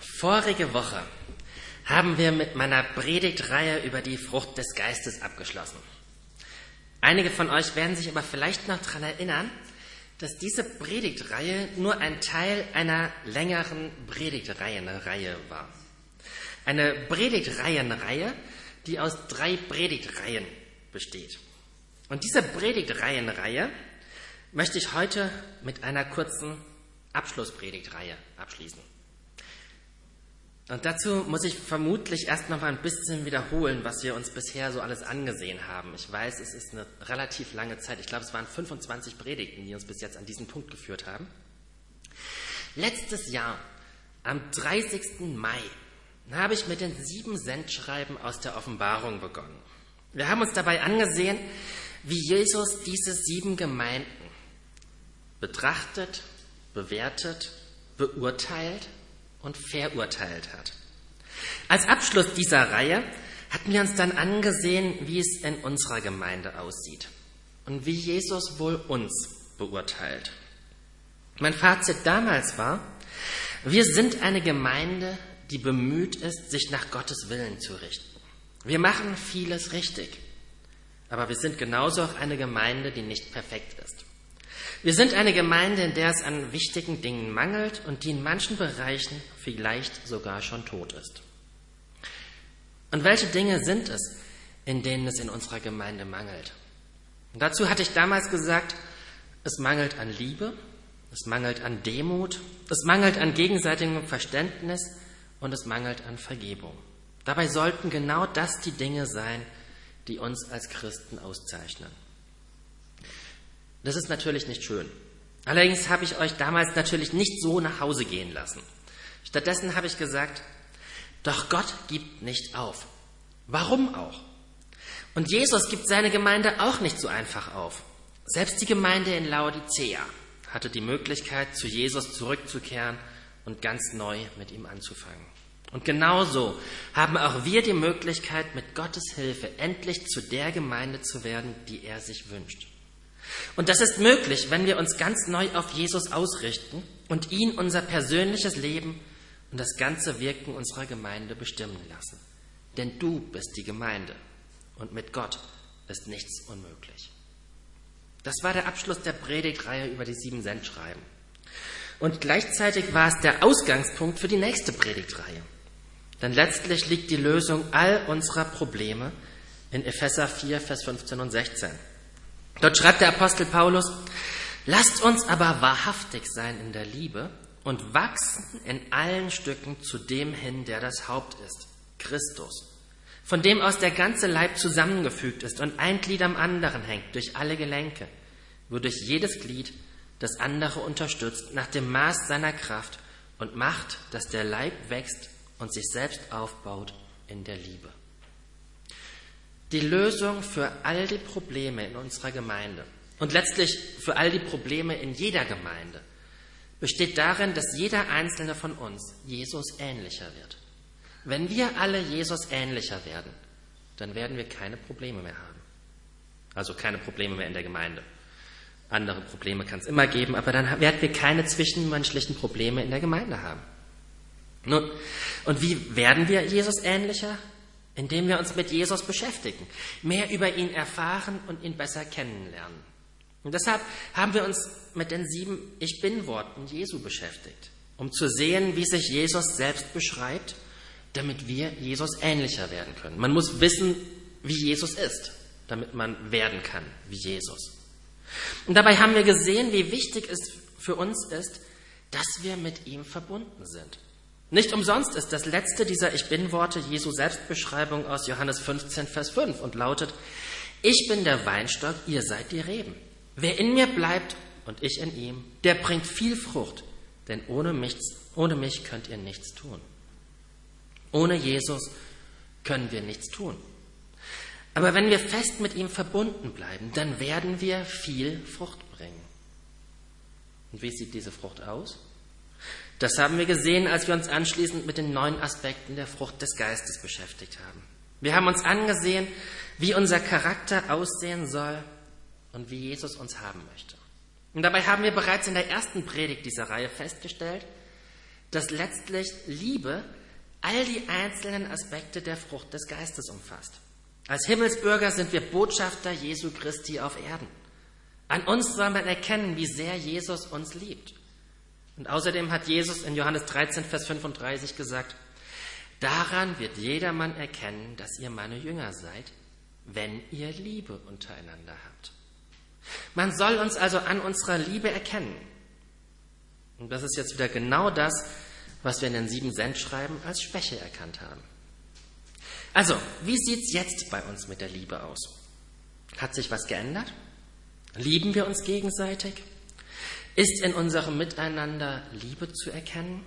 Vorige Woche haben wir mit meiner Predigtreihe über die Frucht des Geistes abgeschlossen. Einige von euch werden sich aber vielleicht noch daran erinnern, dass diese Predigtreihe nur ein Teil einer längeren Predigtreihenreihe war. Eine Predigtreihenreihe, die aus 3 Predigtreihen besteht. Und diese Predigtreihenreihe möchte ich heute mit einer kurzen Abschlusspredigtreihe abschließen. Und dazu muss ich vermutlich erst noch mal ein bisschen wiederholen, was wir uns bisher so alles angesehen haben. Ich weiß, es ist eine relativ lange Zeit. Ich glaube, es waren 25 Predigten, die uns bis jetzt an diesen Punkt geführt haben. Letztes Jahr, am 30. Mai, habe ich mit den 7 Sendschreiben aus der Offenbarung begonnen. Wir haben uns dabei angesehen, wie Jesus diese 7 Gemeinden betrachtet, bewertet, beurteilt und verurteilt hat. Als Abschluss dieser Reihe hatten wir uns dann angesehen, wie es in unserer Gemeinde aussieht und wie Jesus wohl uns beurteilt. Mein Fazit damals war, wir sind eine Gemeinde, die bemüht ist, sich nach Gottes Willen zu richten. Wir machen vieles richtig, aber wir sind genauso auch eine Gemeinde, die nicht perfekt ist. Wir sind eine Gemeinde, in der es an wichtigen Dingen mangelt und die in manchen Bereichen vielleicht sogar schon tot ist. Und welche Dinge sind es, in denen es in unserer Gemeinde mangelt? Und dazu hatte ich damals gesagt, es mangelt an Liebe, es mangelt an Demut, es mangelt an gegenseitigem Verständnis und es mangelt an Vergebung. Dabei sollten genau das die Dinge sein, die uns als Christen auszeichnen. Das ist natürlich nicht schön. Allerdings habe ich euch damals natürlich nicht so nach Hause gehen lassen. Stattdessen habe ich gesagt, doch Gott gibt nicht auf. Warum auch? Und Jesus gibt seine Gemeinde auch nicht so einfach auf. Selbst die Gemeinde in Laodicea hatte die Möglichkeit, zu Jesus zurückzukehren und ganz neu mit ihm anzufangen. Und genauso haben auch wir die Möglichkeit, mit Gottes Hilfe endlich zu der Gemeinde zu werden, die er sich wünscht. Und das ist möglich, wenn wir uns ganz neu auf Jesus ausrichten und ihn unser persönliches Leben und das ganze Wirken unserer Gemeinde bestimmen lassen. Denn du bist die Gemeinde und mit Gott ist nichts unmöglich. Das war der Abschluss der Predigtreihe über die 7 Sendschreiben. Und gleichzeitig war es der Ausgangspunkt für die nächste Predigtreihe. Denn letztlich liegt die Lösung all unserer Probleme in Epheser 4, Vers 15 und 16. Dort schreibt der Apostel Paulus, lasst uns aber wahrhaftig sein in der Liebe und wachsen in allen Stücken zu dem hin, der das Haupt ist, Christus, von dem aus der ganze Leib zusammengefügt ist und ein Glied am anderen hängt durch alle Gelenke, wodurch jedes Glied das andere unterstützt nach dem Maß seiner Kraft und macht, dass der Leib wächst und sich selbst aufbaut in der Liebe. Die Lösung für all die Probleme in unserer Gemeinde und letztlich für all die Probleme in jeder Gemeinde besteht darin, dass jeder einzelne von uns Jesus ähnlicher wird. Wenn wir alle Jesus ähnlicher werden, dann werden wir keine Probleme mehr haben. Also keine Probleme mehr in der Gemeinde. Andere Probleme kann es immer geben, aber dann werden wir keine zwischenmenschlichen Probleme in der Gemeinde haben. Nun, und wie werden wir Jesus ähnlicher? Indem wir uns mit Jesus beschäftigen, mehr über ihn erfahren und ihn besser kennenlernen. Und deshalb haben wir uns mit den 7 Ich-Bin-Worten Jesu beschäftigt, um zu sehen, wie sich Jesus selbst beschreibt, damit wir Jesus ähnlicher werden können. Man muss wissen, wie Jesus ist, damit man werden kann wie Jesus. Und dabei haben wir gesehen, wie wichtig es für uns ist, dass wir mit ihm verbunden sind. Nicht umsonst ist das letzte dieser Ich-Bin-Worte Jesu Selbstbeschreibung aus Johannes 15, Vers 5 und lautet, ich bin der Weinstock, ihr seid die Reben. Wer in mir bleibt und ich in ihm, der bringt viel Frucht, denn ohne mich könnt ihr nichts tun. Ohne Jesus können wir nichts tun. Aber wenn wir fest mit ihm verbunden bleiben, dann werden wir viel Frucht bringen. Und wie sieht diese Frucht aus? Das haben wir gesehen, als wir uns anschließend mit den 9 Aspekten der Frucht des Geistes beschäftigt haben. Wir haben uns angesehen, wie unser Charakter aussehen soll und wie Jesus uns haben möchte. Und dabei haben wir bereits in der ersten Predigt dieser Reihe festgestellt, dass letztlich Liebe all die einzelnen Aspekte der Frucht des Geistes umfasst. Als Himmelsbürger sind wir Botschafter Jesu Christi auf Erden. An uns soll man erkennen, wie sehr Jesus uns liebt. Und außerdem hat Jesus in Johannes 13, Vers 35 gesagt, daran wird jedermann erkennen, dass ihr meine Jünger seid, wenn ihr Liebe untereinander habt. Man soll uns also an unserer Liebe erkennen. Und das ist jetzt wieder genau das, was wir in den 7 Sendschreiben als Schwäche erkannt haben. Also, wie sieht's jetzt bei uns mit der Liebe aus? Hat sich was geändert? Lieben wir uns gegenseitig? Ist in unserem Miteinander Liebe zu erkennen?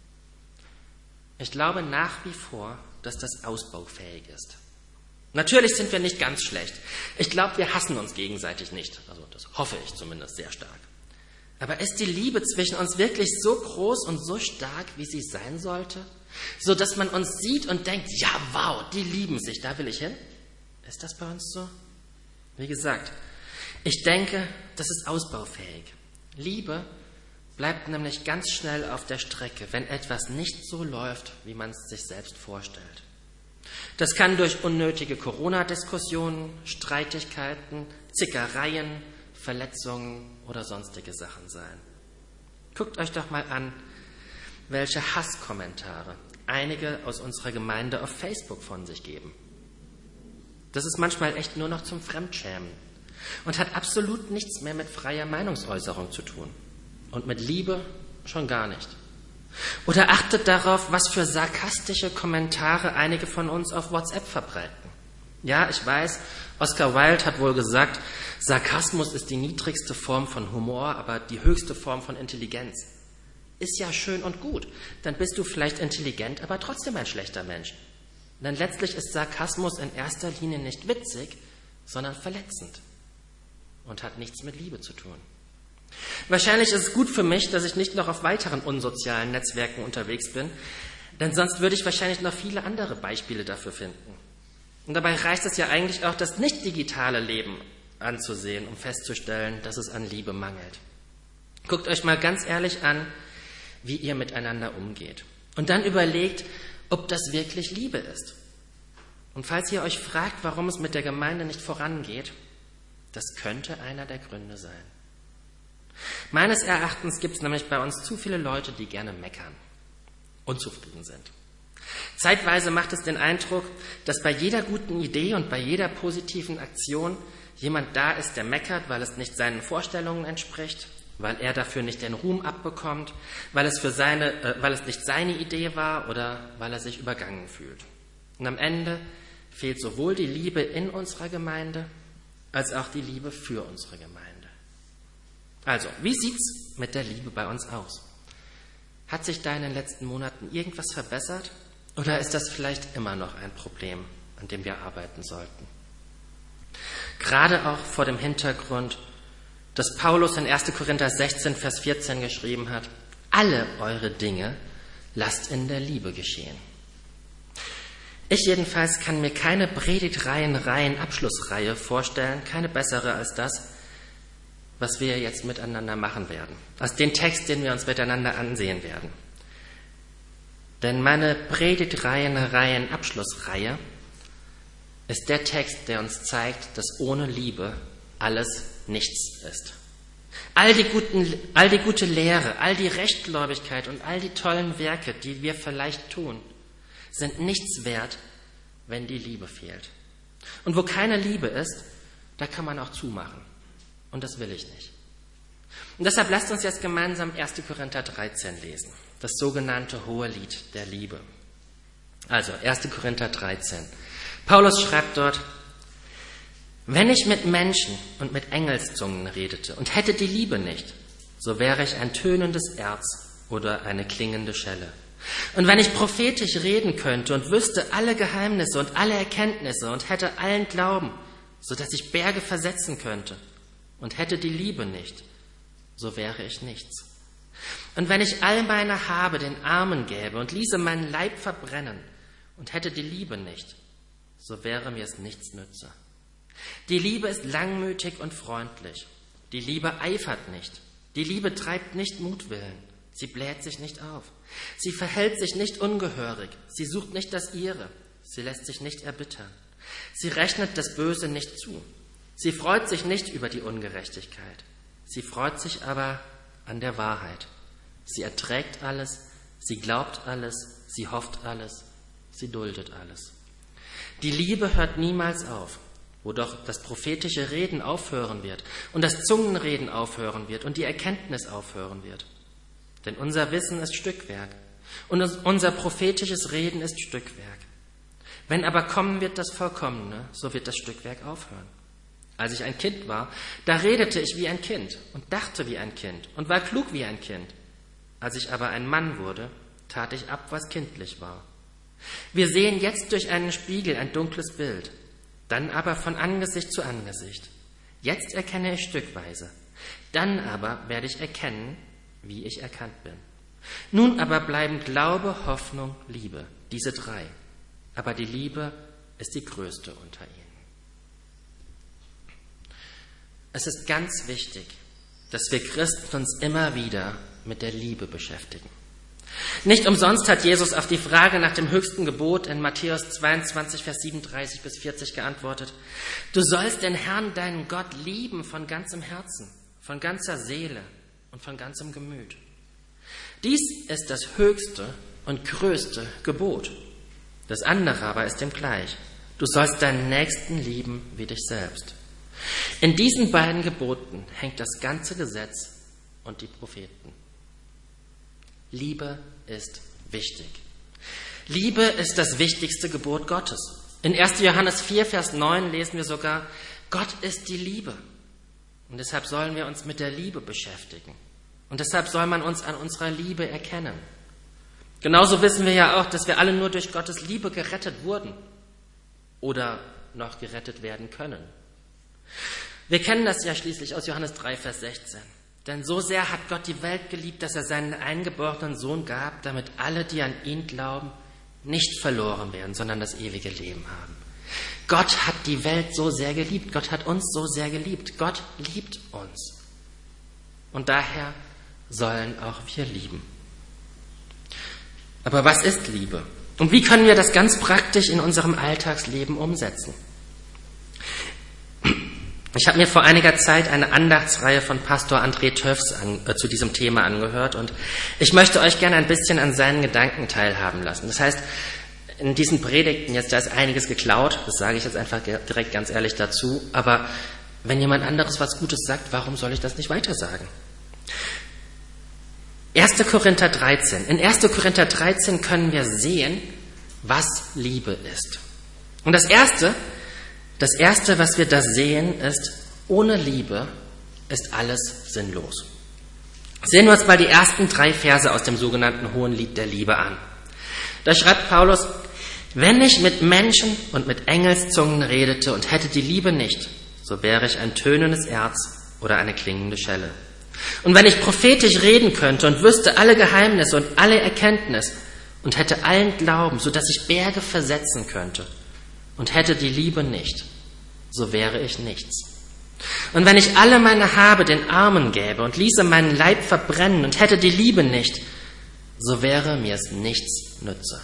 Ich glaube nach wie vor, dass das ausbaufähig ist. Natürlich sind wir nicht ganz schlecht. Ich glaube, wir hassen uns gegenseitig nicht. Also das hoffe ich zumindest sehr stark. Aber ist die Liebe zwischen uns wirklich so groß und so stark, wie sie sein sollte? So, dass man uns sieht und denkt, ja, wow, die lieben sich, da will ich hin? Ist das bei uns so? Wie gesagt, ich denke, das ist ausbaufähig. Liebe bleibt nämlich ganz schnell auf der Strecke, wenn etwas nicht so läuft, wie man es sich selbst vorstellt. Das kann durch unnötige Corona-Diskussionen, Streitigkeiten, Zickereien, Verletzungen oder sonstige Sachen sein. Guckt euch doch mal an, welche Hasskommentare einige aus unserer Gemeinde auf Facebook von sich geben. Das ist manchmal echt nur noch zum Fremdschämen und hat absolut nichts mehr mit freier Meinungsäußerung zu tun. Und mit Liebe schon gar nicht. Oder achtet darauf, was für sarkastische Kommentare einige von uns auf WhatsApp verbreiten. Ja, ich weiß, Oscar Wilde hat wohl gesagt, Sarkasmus ist die niedrigste Form von Humor, aber die höchste Form von Intelligenz. Ist ja schön und gut. Dann bist du vielleicht intelligent, aber trotzdem ein schlechter Mensch. Denn letztlich ist Sarkasmus in erster Linie nicht witzig, sondern verletzend und hat nichts mit Liebe zu tun. Wahrscheinlich ist es gut für mich, dass ich nicht noch auf weiteren unsozialen Netzwerken unterwegs bin, denn sonst würde ich wahrscheinlich noch viele andere Beispiele dafür finden. Und dabei reicht es ja eigentlich auch, das nicht digitale Leben anzusehen, um festzustellen, dass es an Liebe mangelt. Guckt euch mal ganz ehrlich an, wie ihr miteinander umgeht. Und dann überlegt, ob das wirklich Liebe ist. Und falls ihr euch fragt, warum es mit der Gemeinde nicht vorangeht, das könnte einer der Gründe sein. Meines Erachtens gibt es nämlich bei uns zu viele Leute, die gerne meckern, unzufrieden sind. Zeitweise macht es den Eindruck, dass bei jeder guten Idee und bei jeder positiven Aktion jemand da ist, der meckert, weil es nicht seinen Vorstellungen entspricht, weil er dafür nicht den Ruhm abbekommt, weil es nicht seine Idee war oder weil er sich übergangen fühlt. Und am Ende fehlt sowohl die Liebe in unserer Gemeinde als auch die Liebe für unsere Gemeinde. Also, wie sieht's mit der Liebe bei uns aus? Hat sich da in den letzten Monaten irgendwas verbessert? Oder ist das vielleicht immer noch ein Problem, an dem wir arbeiten sollten? Gerade auch vor dem Hintergrund, dass Paulus in 1. Korinther 16, Vers 14 geschrieben hat, alle eure Dinge lasst in der Liebe geschehen. Ich jedenfalls kann mir keine Predigtreihen-Abschlussreihe vorstellen, keine bessere als das, was wir jetzt miteinander machen werden, als den Text, den wir uns miteinander ansehen werden. Denn meine Predigtreihen-Abschlussreihe ist der Text, der uns zeigt, dass ohne Liebe alles nichts ist. All die gute Lehre, all die Rechtgläubigkeit und all die tollen Werke, die wir vielleicht tun, sind nichts wert, wenn die Liebe fehlt. Und wo keine Liebe ist, da kann man auch zumachen. Und das will ich nicht. Und deshalb lasst uns jetzt gemeinsam 1. Korinther 13 lesen, das sogenannte Hohelied der Liebe. Also 1. Korinther 13. Paulus schreibt dort, wenn ich mit Menschen und mit Engelszungen redete und hätte die Liebe nicht, so wäre ich ein tönendes Erz oder eine klingende Schelle. Und wenn ich prophetisch reden könnte und wüsste alle Geheimnisse und alle Erkenntnisse und hätte allen Glauben, so dass ich Berge versetzen könnte und hätte die Liebe nicht, so wäre ich nichts. Und wenn ich all meine Habe den Armen gäbe und ließe meinen Leib verbrennen und hätte die Liebe nicht, so wäre mir es nichts nütze. Die Liebe ist langmütig und freundlich. Die Liebe eifert nicht. Die Liebe treibt nicht Mutwillen. Sie bläht sich nicht auf. Sie verhält sich nicht ungehörig. Sie sucht nicht das Ihre. Sie lässt sich nicht erbittern. Sie rechnet das Böse nicht zu. Sie freut sich nicht über die Ungerechtigkeit. Sie freut sich aber an der Wahrheit. Sie erträgt alles. Sie glaubt alles. Sie hofft alles. Sie duldet alles. Die Liebe hört niemals auf. Wo doch das prophetische Reden aufhören wird und das Zungenreden aufhören wird und die Erkenntnis aufhören wird. Denn unser Wissen ist Stückwerk und unser prophetisches Reden ist Stückwerk. Wenn aber kommen wird das Vollkommene, so wird das Stückwerk aufhören. Als ich ein Kind war, da redete ich wie ein Kind und dachte wie ein Kind und war klug wie ein Kind. Als ich aber ein Mann wurde, tat ich ab, was kindlich war. Wir sehen jetzt durch einen Spiegel ein dunkles Bild, dann aber von Angesicht zu Angesicht. Jetzt erkenne ich stückweise, dann aber werde ich erkennen, wie ich erkannt bin. Nun aber bleiben Glaube, Hoffnung, Liebe, diese drei. Aber die Liebe ist die größte unter ihnen. Es ist ganz wichtig, dass wir Christen uns immer wieder mit der Liebe beschäftigen. Nicht umsonst hat Jesus auf die Frage nach dem höchsten Gebot in Matthäus 22, Vers 37 bis 40 geantwortet: Du sollst den Herrn, deinen Gott, lieben von ganzem Herzen, von ganzer Seele und von ganzem Gemüt. Dies ist das höchste und größte Gebot. Das andere aber ist ihm gleich. Du sollst deinen Nächsten lieben wie dich selbst. In diesen beiden Geboten hängt das ganze Gesetz und die Propheten. Liebe ist wichtig. Liebe ist das wichtigste Gebot Gottes. In 1. Johannes 4, Vers 9 lesen wir sogar: Gott ist die Liebe. Und deshalb sollen wir uns mit der Liebe beschäftigen. Und deshalb soll man uns an unserer Liebe erkennen. Genauso wissen wir ja auch, dass wir alle nur durch Gottes Liebe gerettet wurden oder noch gerettet werden können. Wir kennen das ja schließlich aus Johannes 3, Vers 16. Denn so sehr hat Gott die Welt geliebt, dass er seinen eingeborenen Sohn gab, damit alle, die an ihn glauben, nicht verloren werden, sondern das ewige Leben haben. Gott hat die Welt so sehr geliebt. Gott hat uns so sehr geliebt. Gott liebt uns. Und daher sollen auch wir lieben. Aber was ist Liebe? Und wie können wir das ganz praktisch in unserem Alltagsleben umsetzen? Ich habe mir vor einiger Zeit eine Andachtsreihe von Pastor André Töffs zu diesem Thema angehört und ich möchte euch gerne ein bisschen an seinen Gedanken teilhaben lassen. Das heißt, in diesen Predigten, da ist einiges geklaut, das sage ich jetzt einfach direkt ganz ehrlich dazu, aber wenn jemand anderes was Gutes sagt, warum soll ich das nicht weitersagen? 1. Korinther 13. In 1. Korinther 13 können wir sehen, was Liebe ist. Und das Erste, was wir da sehen, ist: Ohne Liebe ist alles sinnlos. Sehen wir uns mal die ersten 3 Verse aus dem sogenannten Hohenlied der Liebe an. Da schreibt Paulus: Wenn ich mit Menschen und mit Engelszungen redete und hätte die Liebe nicht, so wäre ich ein tönendes Erz oder eine klingende Schelle. Und wenn ich prophetisch reden könnte und wüsste alle Geheimnisse und alle Erkenntnis und hätte allen Glauben, so dass ich Berge versetzen könnte, und hätte die Liebe nicht, so wäre ich nichts. Und wenn ich alle meine Habe den Armen gäbe und ließe meinen Leib verbrennen und hätte die Liebe nicht, so wäre mir es nichts nütze.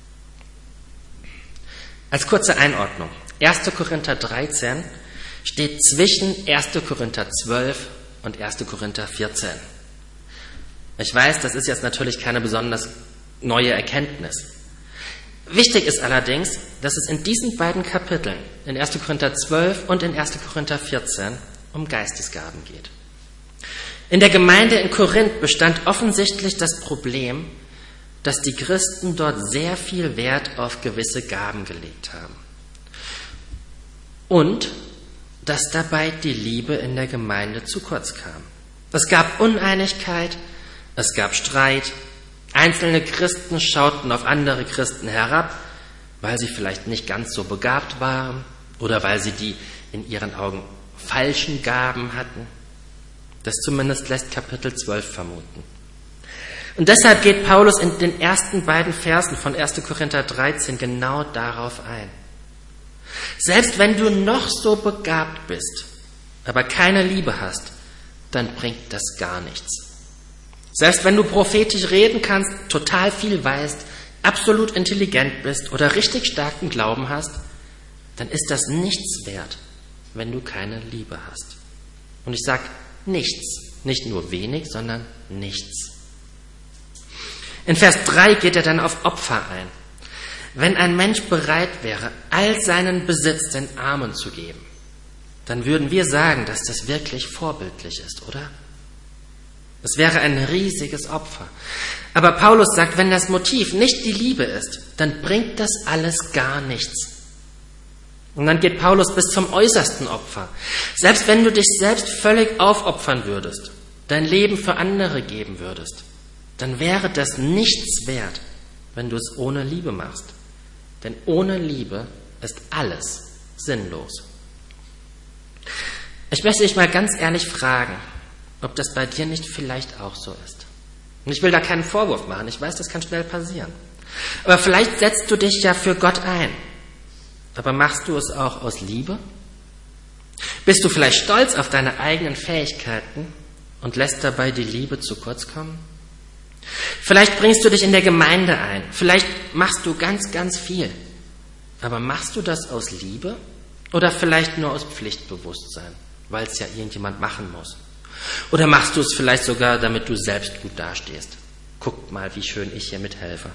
Als kurze Einordnung: 1. Korinther 13 steht zwischen 1. Korinther 12 und 1. Korinther 14. Ich weiß, das ist jetzt natürlich keine besonders neue Erkenntnis. Wichtig ist allerdings, dass es in diesen beiden Kapiteln, in 1. Korinther 12 und in 1. Korinther 14, um Geistesgaben geht. In der Gemeinde in Korinth bestand offensichtlich das Problem, dass die Christen dort sehr viel Wert auf gewisse Gaben gelegt haben. Und dass dabei die Liebe in der Gemeinde zu kurz kam. Es gab Uneinigkeit, es gab Streit. Einzelne Christen schauten auf andere Christen herab, weil sie vielleicht nicht ganz so begabt waren oder weil sie die in ihren Augen falschen Gaben hatten. Das zumindest lässt Kapitel 12 vermuten. Und deshalb geht Paulus in den ersten beiden Versen von 1. Korinther 13 genau darauf ein. Selbst wenn du noch so begabt bist, aber keine Liebe hast, dann bringt das gar nichts. Selbst wenn du prophetisch reden kannst, total viel weißt, absolut intelligent bist oder richtig starken Glauben hast, dann ist das nichts wert, wenn du keine Liebe hast. Und ich sage nichts, nicht nur wenig, sondern nichts. In Vers 3 geht er dann auf Opfer ein. Wenn ein Mensch bereit wäre, all seinen Besitz den Armen zu geben, dann würden wir sagen, dass das wirklich vorbildlich ist, oder? Es wäre ein riesiges Opfer. Aber Paulus sagt, wenn das Motiv nicht die Liebe ist, dann bringt das alles gar nichts. Und dann geht Paulus bis zum äußersten Opfer. Selbst wenn du dich selbst völlig aufopfern würdest, dein Leben für andere geben würdest, dann wäre das nichts wert, wenn du es ohne Liebe machst. Denn ohne Liebe ist alles sinnlos. Ich möchte dich mal ganz ehrlich fragen, ob das bei dir nicht vielleicht auch so ist. Und ich will da keinen Vorwurf machen, ich weiß, das kann schnell passieren. Aber vielleicht setzt du dich ja für Gott ein. Aber machst du es auch aus Liebe? Bist du vielleicht stolz auf deine eigenen Fähigkeiten und lässt dabei die Liebe zu kurz kommen? Vielleicht bringst du dich in der Gemeinde ein, vielleicht machst du ganz, ganz viel. Aber machst du das aus Liebe oder vielleicht nur aus Pflichtbewusstsein, weil es ja irgendjemand machen muss? Oder machst du es vielleicht sogar, damit du selbst gut dastehst? Guck mal, wie schön ich hier mithelfe.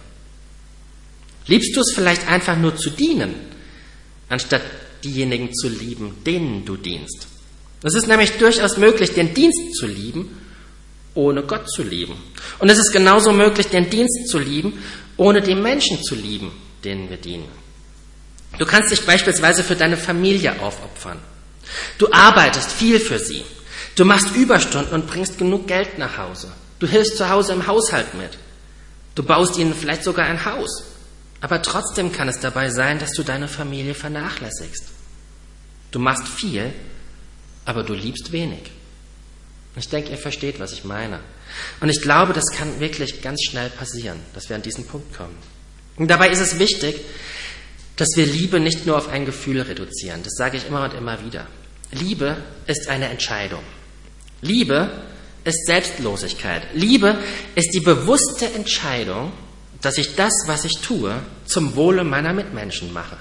Liebst du es vielleicht einfach nur zu dienen, anstatt diejenigen zu lieben, denen du dienst? Es ist nämlich durchaus möglich, den Dienst zu lieben, ohne Gott zu lieben. Und es ist genauso möglich, den Dienst zu lieben, ohne die Menschen zu lieben, denen wir dienen. Du kannst dich beispielsweise für deine Familie aufopfern. Du arbeitest viel für sie. Du machst Überstunden und bringst genug Geld nach Hause. Du hilfst zu Hause im Haushalt mit. Du baust ihnen vielleicht sogar ein Haus. Aber trotzdem kann es dabei sein, dass du deine Familie vernachlässigst. Du machst viel, aber du liebst wenig. Ich denke, ihr versteht, was ich meine. Und ich glaube, das kann wirklich ganz schnell passieren, dass wir an diesen Punkt kommen. Und dabei ist es wichtig, dass wir Liebe nicht nur auf ein Gefühl reduzieren. Das sage ich immer und immer wieder. Liebe ist eine Entscheidung. Liebe ist Selbstlosigkeit. Liebe ist die bewusste Entscheidung, dass ich das, was ich tue, zum Wohle meiner Mitmenschen mache.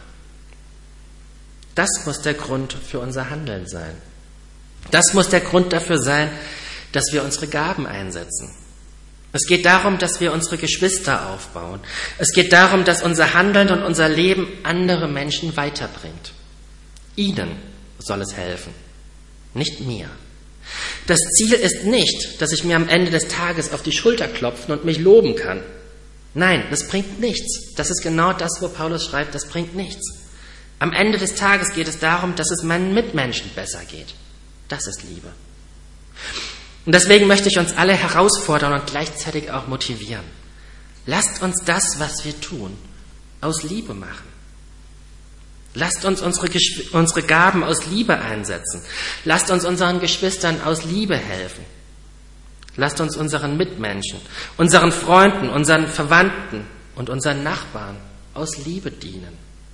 Das muss der Grund für unser Handeln sein. Das muss der Grund dafür sein, dass wir unsere Gaben einsetzen. Es geht darum, dass wir unsere Geschwister aufbauen. Es geht darum, dass unser Handeln und unser Leben andere Menschen weiterbringt. Ihnen soll es helfen, nicht mir. Das Ziel ist nicht, dass ich mir am Ende des Tages auf die Schulter klopfen und mich loben kann. Nein, das bringt nichts. Das ist genau das, wo Paulus schreibt, das bringt nichts. Am Ende des Tages geht es darum, dass es meinen Mitmenschen besser geht. Das ist Liebe. Und deswegen möchte ich uns alle herausfordern und gleichzeitig auch motivieren. Lasst uns das, was wir tun, aus Liebe machen. Lasst uns unsere Gaben aus Liebe einsetzen. Lasst uns unseren Geschwistern aus Liebe helfen. Lasst uns unseren Mitmenschen, unseren Freunden, unseren Verwandten und unseren Nachbarn aus Liebe dienen.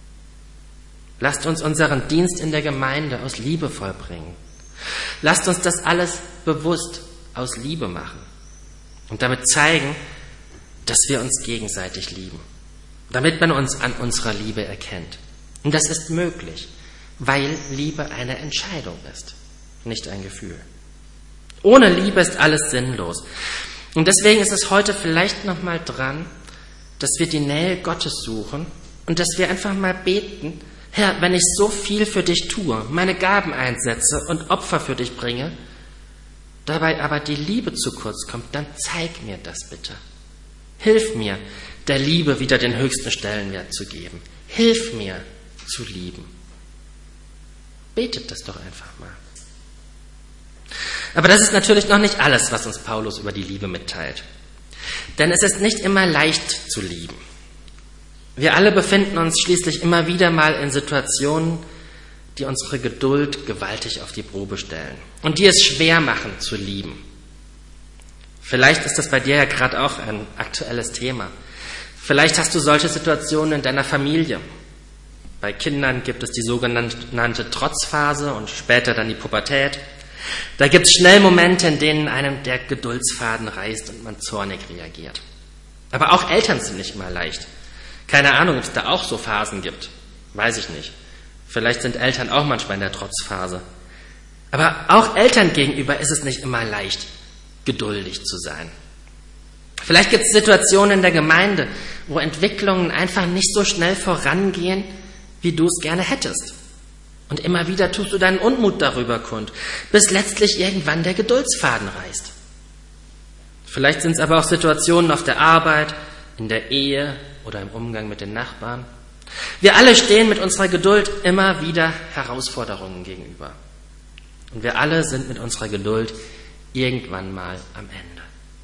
Lasst uns unseren Dienst in der Gemeinde aus Liebe vollbringen. Lasst uns das alles bewusst aus Liebe machen und damit zeigen, dass wir uns gegenseitig lieben, damit man uns an unserer Liebe erkennt. Und das ist möglich, weil Liebe eine Entscheidung ist, nicht ein Gefühl. Ohne Liebe ist alles sinnlos. Und deswegen ist es heute vielleicht nochmal dran, dass wir die Nähe Gottes suchen und dass wir einfach mal beten: Herr, wenn ich so viel für dich tue, meine Gaben einsetze und Opfer für dich bringe, dabei aber die Liebe zu kurz kommt, dann zeig mir das bitte. Hilf mir, der Liebe wieder den höchsten Stellenwert zu geben. Hilf mir zu lieben. Betet das doch einfach mal. Aber das ist natürlich noch nicht alles, was uns Paulus über die Liebe mitteilt. Denn es ist nicht immer leicht zu lieben. Wir alle befinden uns schließlich immer wieder mal in Situationen, die unsere Geduld gewaltig auf die Probe stellen und die es schwer machen zu lieben. Vielleicht ist das bei dir ja gerade auch ein aktuelles Thema. Vielleicht hast du solche Situationen in deiner Familie. Bei Kindern gibt es die sogenannte Trotzphase und später dann die Pubertät. Da gibt es schnell Momente, in denen einem der Geduldsfaden reißt und man zornig reagiert. Aber auch Eltern sind nicht immer leicht. Keine Ahnung, ob es da auch so Phasen gibt. Weiß ich nicht. Vielleicht sind Eltern auch manchmal in der Trotzphase. Aber auch Eltern gegenüber ist es nicht immer leicht, geduldig zu sein. Vielleicht gibt es Situationen in der Gemeinde, wo Entwicklungen einfach nicht so schnell vorangehen, wie du es gerne hättest. Und immer wieder tust du deinen Unmut darüber kund, bis letztlich irgendwann der Geduldsfaden reißt. Vielleicht sind es aber auch Situationen auf der Arbeit, in der Ehe oder im Umgang mit den Nachbarn. Wir alle stehen mit unserer Geduld immer wieder Herausforderungen gegenüber. Und wir alle sind mit unserer Geduld irgendwann mal am Ende.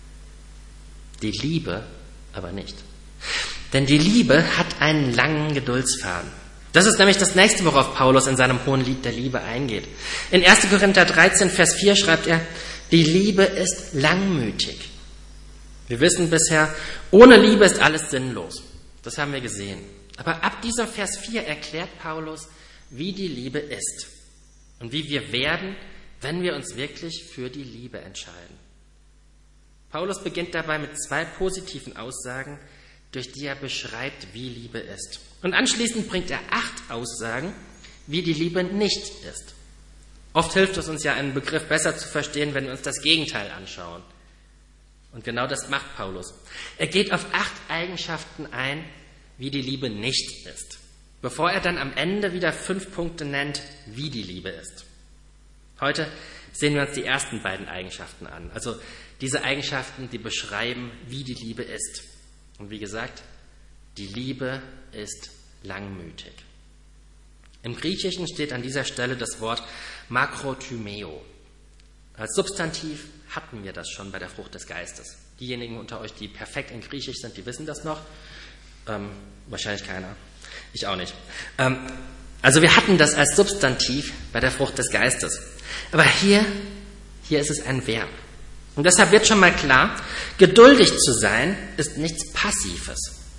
Die Liebe aber nicht. Denn die Liebe hat einen langen Geduldsfaden. Das ist nämlich das nächste, worauf Paulus in seinem hohen Lied der Liebe eingeht. In 1. Korinther 13, Vers 4 schreibt er, die Liebe ist langmütig. Wir wissen bisher, ohne Liebe ist alles sinnlos. Das haben wir gesehen. Aber ab diesem Vers 4 erklärt Paulus, wie die Liebe ist und wie wir werden, wenn wir uns wirklich für die Liebe entscheiden. Paulus beginnt dabei mit 2 positiven Aussagen, durch die er beschreibt, wie Liebe ist. Und anschließend bringt er 8 Aussagen, wie die Liebe nicht ist. Oft hilft es uns ja, einen Begriff besser zu verstehen, wenn wir uns das Gegenteil anschauen. Und genau das macht Paulus. Er geht auf 8 Eigenschaften ein, wie die Liebe nicht ist, bevor er dann am Ende wieder 5 Punkte nennt, wie die Liebe ist. Heute sehen wir uns die ersten beiden Eigenschaften an. Also diese Eigenschaften, die beschreiben, wie die Liebe ist. Und wie gesagt, die Liebe ist langmütig. Im Griechischen steht an dieser Stelle das Wort Makrothymeo. Als Substantiv hatten wir das schon bei der Frucht des Geistes. Diejenigen unter euch, die perfekt in Griechisch sind, die wissen das noch. Wahrscheinlich keiner. Ich auch nicht. Also wir hatten das als Substantiv bei der Frucht des Geistes. Aber hier ist es ein Verb. Und deshalb wird schon mal klar, geduldig zu sein ist nichts Passives.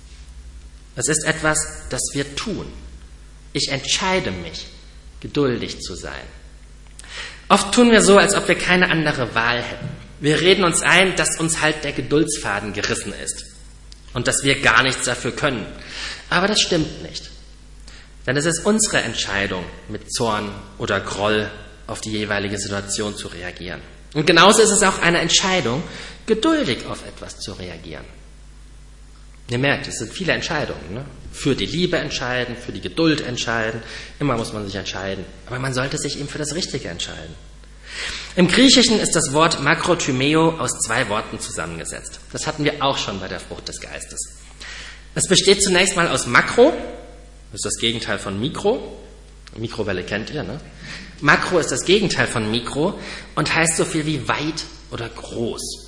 Es ist etwas, das wir tun. Ich entscheide mich, geduldig zu sein. Oft tun wir so, als ob wir keine andere Wahl hätten. Wir reden uns ein, dass uns halt der Geduldsfaden gerissen ist und dass wir gar nichts dafür können. Aber das stimmt nicht. Denn es ist unsere Entscheidung, mit Zorn oder Groll auf die jeweilige Situation zu reagieren. Und genauso ist es auch eine Entscheidung, geduldig auf etwas zu reagieren. Ihr merkt, es sind viele Entscheidungen. Ne? Für die Liebe entscheiden, für die Geduld entscheiden. Immer muss man sich entscheiden. Aber man sollte sich eben für das Richtige entscheiden. Im Griechischen ist das Wort Makrothymeo aus 2 Worten zusammengesetzt. Das hatten wir auch schon bei der Frucht des Geistes. Es besteht zunächst mal aus Makro, das ist das Gegenteil von Mikro. Mikrowelle kennt ihr, ne? Makro ist das Gegenteil von Mikro und heißt so viel wie weit oder groß.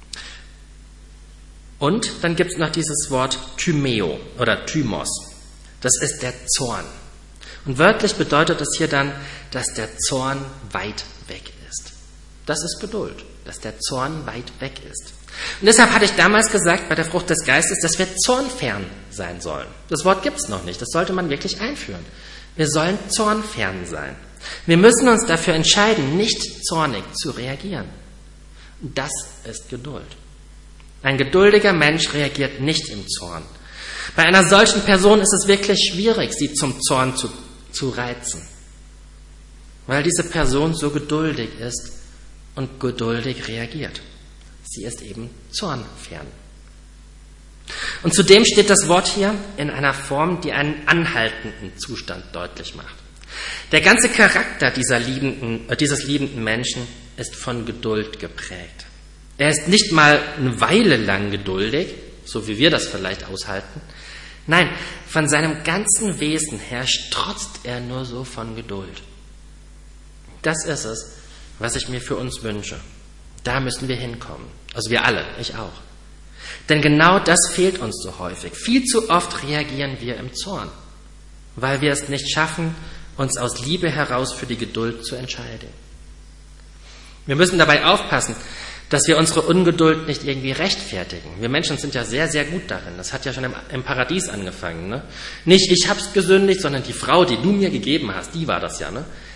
Und dann gibt es noch dieses Wort Thymeo oder Thymos. Das ist der Zorn. Und wörtlich bedeutet es hier dann, dass der Zorn weit weg ist. Das ist Geduld, dass der Zorn weit weg ist. Und deshalb hatte ich damals gesagt bei der Frucht des Geistes, dass wir zornfern sein sollen. Das Wort gibt es noch nicht, das sollte man wirklich einführen. Wir sollen zornfern sein. Wir müssen uns dafür entscheiden, nicht zornig zu reagieren. Und das ist Geduld. Ein geduldiger Mensch reagiert nicht im Zorn. Bei einer solchen Person ist es wirklich schwierig, sie zum Zorn zu reizen. Weil diese Person so geduldig ist und geduldig reagiert. Sie ist eben zornfern. Und zudem steht das Wort hier in einer Form, die einen anhaltenden Zustand deutlich macht. Der ganze Charakter dieses liebenden Menschen ist von Geduld geprägt. Er ist nicht mal eine Weile lang geduldig, so wie wir das vielleicht aushalten. Nein, von seinem ganzen Wesen her strotzt er nur so von Geduld. Das ist es, was ich mir für uns wünsche. Da müssen wir hinkommen. Also wir alle, ich auch. Denn genau das fehlt uns so häufig. Viel zu oft reagieren wir im Zorn, weil wir es nicht schaffen, uns aus Liebe heraus für die Geduld zu entscheiden. Wir müssen dabei aufpassen, dass wir unsere Ungeduld nicht irgendwie rechtfertigen. Wir Menschen sind ja sehr, sehr gut darin. Das hat ja schon im Paradies angefangen. Ne? Nicht ich hab's gesündigt, sondern die Frau, die du mir gegeben hast, die war das ja. Ne?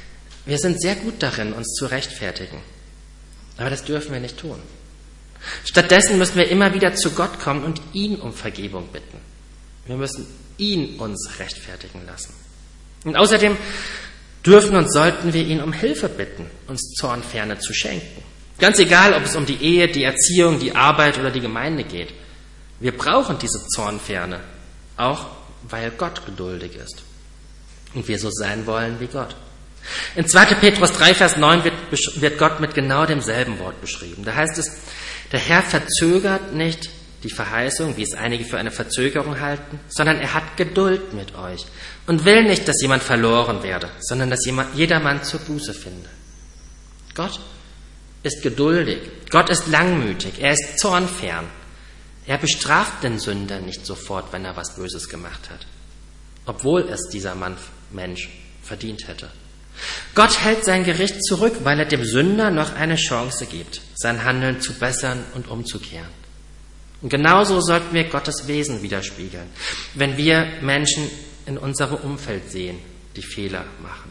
Wir sind sehr gut darin, uns zu rechtfertigen. Aber das dürfen wir nicht tun. Stattdessen müssen wir immer wieder zu Gott kommen und ihn um Vergebung bitten. Wir müssen ihn uns rechtfertigen lassen. Und außerdem dürfen und sollten wir ihn um Hilfe bitten, uns Zornferne zu schenken. Ganz egal, ob es um die Ehe, die Erziehung, die Arbeit oder die Gemeinde geht. Wir brauchen diese Zornferne, auch weil Gott geduldig ist und wir so sein wollen wie Gott. In 2. Petrus 3, Vers 9 wird Gott mit genau demselben Wort beschrieben. Da heißt es, der Herr verzögert nicht die Verheißung, wie es einige für eine Verzögerung halten, sondern er hat Geduld mit euch und will nicht, dass jemand verloren werde, sondern dass jedermann zur Buße finde. Gott ist geduldig, Gott ist langmütig, er ist zornfern. Er bestraft den Sünder nicht sofort, wenn er was Böses gemacht hat, obwohl es dieser Mensch verdient hätte. Gott hält sein Gericht zurück, weil er dem Sünder noch eine Chance gibt, sein Handeln zu bessern und umzukehren. Und genauso sollten wir Gottes Wesen widerspiegeln, wenn wir Menschen in unserem Umfeld sehen, die Fehler machen.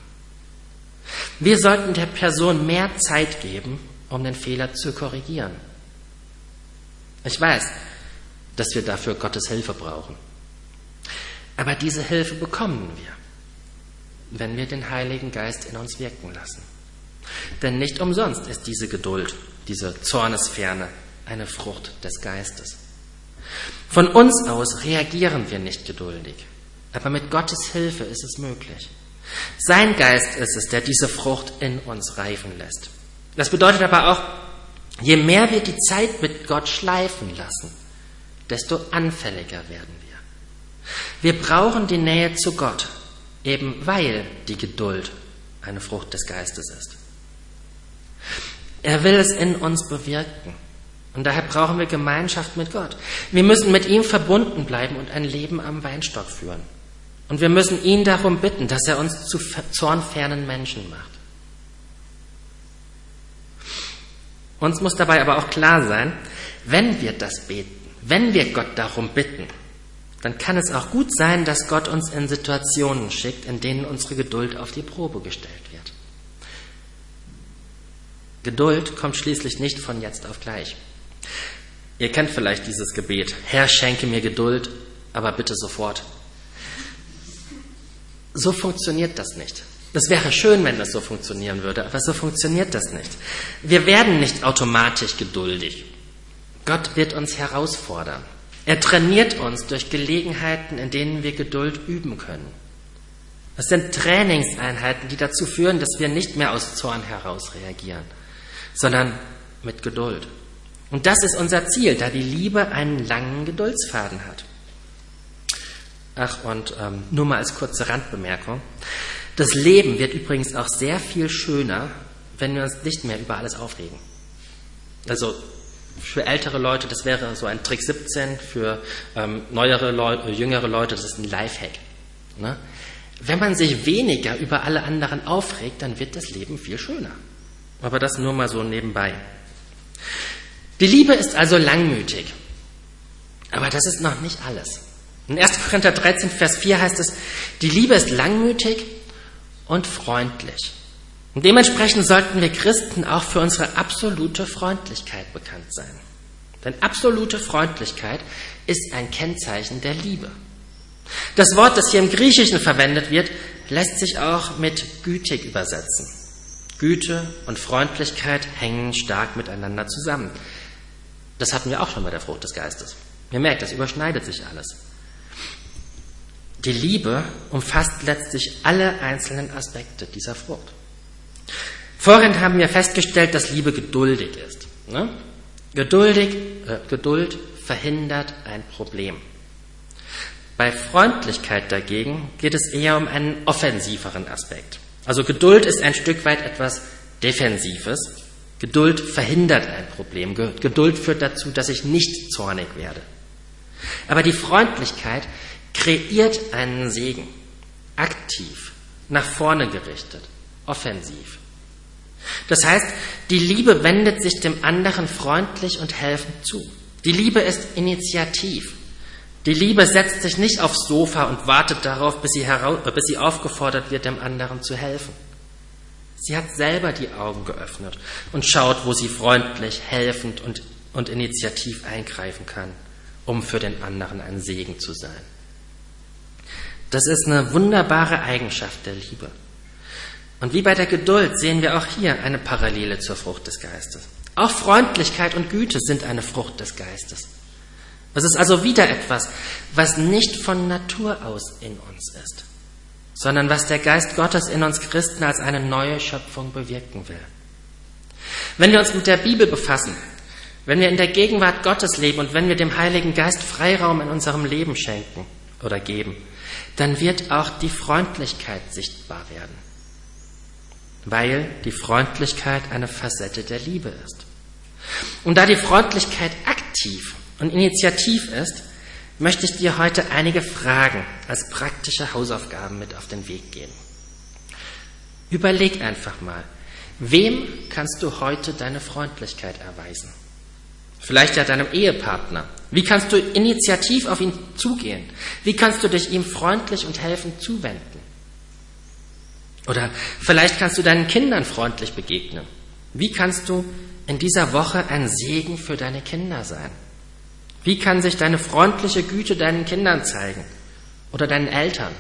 Wir sollten der Person mehr Zeit geben, um den Fehler zu korrigieren. Ich weiß, dass wir dafür Gottes Hilfe brauchen. Aber diese Hilfe bekommen wir, wenn wir den Heiligen Geist in uns wirken lassen. Denn nicht umsonst ist diese Geduld, diese Zornesferne, eine Frucht des Geistes. Von uns aus reagieren wir nicht geduldig, aber mit Gottes Hilfe ist es möglich. Sein Geist ist es, der diese Frucht in uns reifen lässt. Das bedeutet aber auch, je mehr wir die Zeit mit Gott schleifen lassen, desto anfälliger werden wir. Wir brauchen die Nähe zu Gott, eben weil die Geduld eine Frucht des Geistes ist. Er will es in uns bewirken. Und daher brauchen wir Gemeinschaft mit Gott. Wir müssen mit ihm verbunden bleiben und ein Leben am Weinstock führen. Und wir müssen ihn darum bitten, dass er uns zu zornfernen Menschen macht. Uns muss dabei aber auch klar sein, wenn wir das beten, wenn wir Gott darum bitten, dann kann es auch gut sein, dass Gott uns in Situationen schickt, in denen unsere Geduld auf die Probe gestellt wird. Geduld kommt schließlich nicht von jetzt auf gleich. Ihr kennt vielleicht dieses Gebet, Herr, schenke mir Geduld, aber bitte sofort. So funktioniert das nicht. Das wäre schön, wenn das so funktionieren würde, aber so funktioniert das nicht. Wir werden nicht automatisch geduldig. Gott wird uns herausfordern. Er trainiert uns durch Gelegenheiten, in denen wir Geduld üben können. Es sind Trainingseinheiten, die dazu führen, dass wir nicht mehr aus Zorn heraus reagieren, sondern mit Geduld. Und das ist unser Ziel, da die Liebe einen langen Geduldsfaden hat. Ach, und nur mal als kurze Randbemerkung. Das Leben wird übrigens auch sehr viel schöner, wenn wir uns nicht mehr über alles aufregen. Also für ältere Leute, das wäre so ein Trick 17, für jüngere Leute, das ist ein Lifehack. Ne? Wenn man sich weniger über alle anderen aufregt, dann wird das Leben viel schöner. Aber das nur mal so nebenbei. Die Liebe ist also langmütig. Aber das ist noch nicht alles. In 1. Korinther 13, Vers 4 heißt es, die Liebe ist langmütig und freundlich. Und dementsprechend sollten wir Christen auch für unsere absolute Freundlichkeit bekannt sein. Denn absolute Freundlichkeit ist ein Kennzeichen der Liebe. Das Wort, das hier im Griechischen verwendet wird, lässt sich auch mit gütig übersetzen. Güte und Freundlichkeit hängen stark miteinander zusammen. Das hatten wir auch schon bei der Frucht des Geistes. Ihr merkt, das überschneidet sich alles. Die Liebe umfasst letztlich alle einzelnen Aspekte dieser Frucht. Vorhin haben wir festgestellt, dass Liebe geduldig ist. Ne? Geduld verhindert ein Problem. Bei Freundlichkeit dagegen geht es eher um einen offensiveren Aspekt. Also Geduld ist ein Stück weit etwas Defensives. Geduld verhindert ein Problem. Geduld führt dazu, dass ich nicht zornig werde. Aber die Freundlichkeit kreiert einen Segen. Aktiv, nach vorne gerichtet, offensiv. Das heißt, die Liebe wendet sich dem anderen freundlich und helfend zu. Die Liebe ist initiativ. Die Liebe setzt sich nicht aufs Sofa und wartet darauf, bis sie aufgefordert wird, dem anderen zu helfen. Sie hat selber die Augen geöffnet und schaut, wo sie freundlich, helfend und initiativ eingreifen kann, um für den anderen ein Segen zu sein. Das ist eine wunderbare Eigenschaft der Liebe. Und wie bei der Geduld sehen wir auch hier eine Parallele zur Frucht des Geistes. Auch Freundlichkeit und Güte sind eine Frucht des Geistes. Es ist also wieder etwas, was nicht von Natur aus in uns ist, sondern was der Geist Gottes in uns Christen als eine neue Schöpfung bewirken will. Wenn wir uns mit der Bibel befassen, wenn wir in der Gegenwart Gottes leben und wenn wir dem Heiligen Geist Freiraum in unserem Leben schenken oder geben, dann wird auch die Freundlichkeit sichtbar werden, weil die Freundlichkeit eine Facette der Liebe ist. Und da die Freundlichkeit aktiv und initiativ ist, möchte ich dir heute einige Fragen als praktische Hausaufgaben mit auf den Weg geben. Überleg einfach mal, wem kannst du heute deine Freundlichkeit erweisen? Vielleicht ja deinem Ehepartner. Wie kannst du initiativ auf ihn zugehen? Wie kannst du dich ihm freundlich und helfend zuwenden? Oder vielleicht kannst du deinen Kindern freundlich begegnen. Wie kannst du in dieser Woche ein Segen für deine Kinder sein? Wie kann sich deine freundliche Güte deinen Kindern zeigen oder deinen Eltern?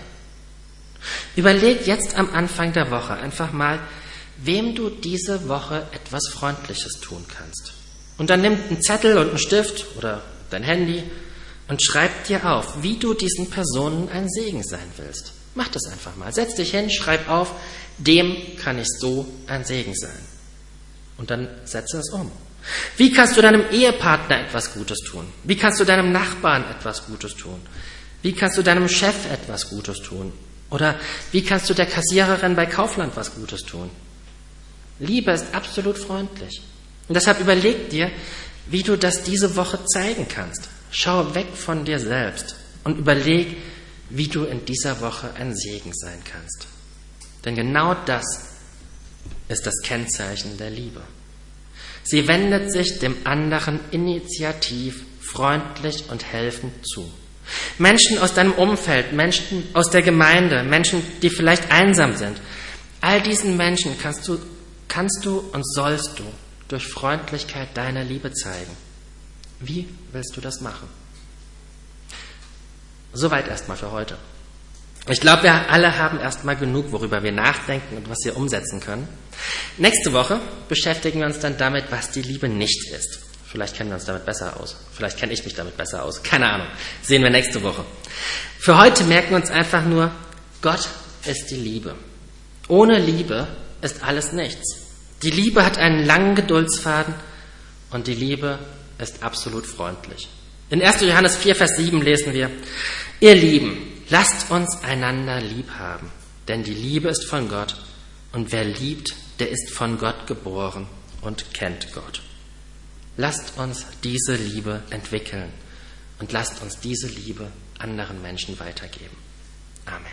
Überleg jetzt am Anfang der Woche einfach mal, wem du diese Woche etwas Freundliches tun kannst. Und dann nimm einen Zettel und einen Stift oder dein Handy und schreib dir auf, wie du diesen Personen ein Segen sein willst. Mach das einfach mal. Setz dich hin, schreib auf, dem kann ich so ein Segen sein. Und dann setze es um. Wie kannst du deinem Ehepartner etwas Gutes tun? Wie kannst du deinem Nachbarn etwas Gutes tun? Wie kannst du deinem Chef etwas Gutes tun? Oder wie kannst du der Kassiererin bei Kaufland was Gutes tun? Liebe ist absolut freundlich. Und deshalb überleg dir, wie du das diese Woche zeigen kannst. Schau weg von dir selbst und überleg, wie du in dieser Woche ein Segen sein kannst. Denn genau das ist das Kennzeichen der Liebe. Sie wendet sich dem anderen initiativ, freundlich und helfend zu. Menschen aus deinem Umfeld, Menschen aus der Gemeinde, Menschen, die vielleicht einsam sind, all diesen Menschen kannst du und sollst du durch Freundlichkeit deine Liebe zeigen. Wie willst du das machen? Soweit erstmal für heute. Ich glaube, wir alle haben erstmal genug, worüber wir nachdenken und was wir umsetzen können. Nächste Woche beschäftigen wir uns dann damit, was die Liebe nicht ist. Vielleicht kennen wir uns damit besser aus. Vielleicht kenne ich mich damit besser aus. Keine Ahnung. Sehen wir nächste Woche. Für heute merken wir uns einfach nur, Gott ist die Liebe. Ohne Liebe ist alles nichts. Die Liebe hat einen langen Geduldsfaden und die Liebe ist absolut freundlich. In 1. Johannes 4, Vers 7 lesen wir, ihr Lieben, lasst uns einander lieb haben, denn die Liebe ist von Gott und wer liebt, der ist von Gott geboren und kennt Gott. Lasst uns diese Liebe entwickeln und lasst uns diese Liebe anderen Menschen weitergeben. Amen.